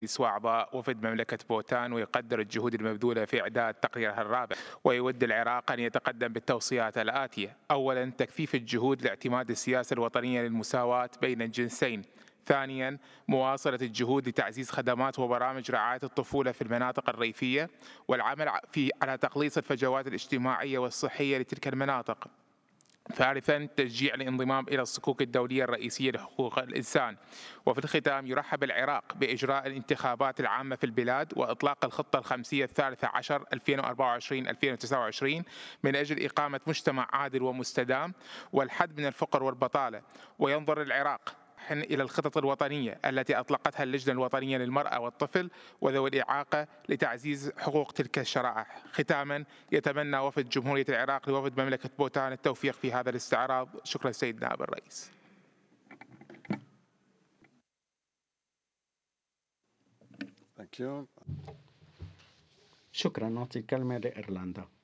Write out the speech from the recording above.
وأعضاء وفد مملكة بوتان، ويقدر الجهود المبذولة في إعداد تقريرها الرابع، ويود العراق أن يتقدم بالتوصيات الآتية: أولا، تكثيف الجهود لاعتماد السياسة الوطنية للمساواة بين الجنسين. ثانيا، مواصلة الجهود لتعزيز خدمات وبرامج رعاية الطفولة في المناطق الريفية، والعمل على تقليص الفجوات الاجتماعية والصحية لتلك المناطق. ثالثا، تشجيع الانضمام إلى الصكوك الدولية الرئيسية لحقوق الإنسان. وفي الختام، يرحب العراق بإجراء الانتخابات العامة في البلاد وإطلاق الخطة الخمسية الثالثة عشر 2024-2029 من أجل إقامة مجتمع عادل ومستدام والحد من الفقر والبطالة. وينظر العراق إلى الخطط الوطنية التي أطلقتها اللجنة الوطنية للمرأة والطفل وذوي الإعاقة لتعزيز حقوق تلك الشرائح. ختاما، يتمنى وفد جمهورية العراق لوفد مملكة بوتان التوفيق في هذا الاستعراض. شكرا سيد نائب الرئيس. شكرا. نعطي الكلمة لإيرلندا.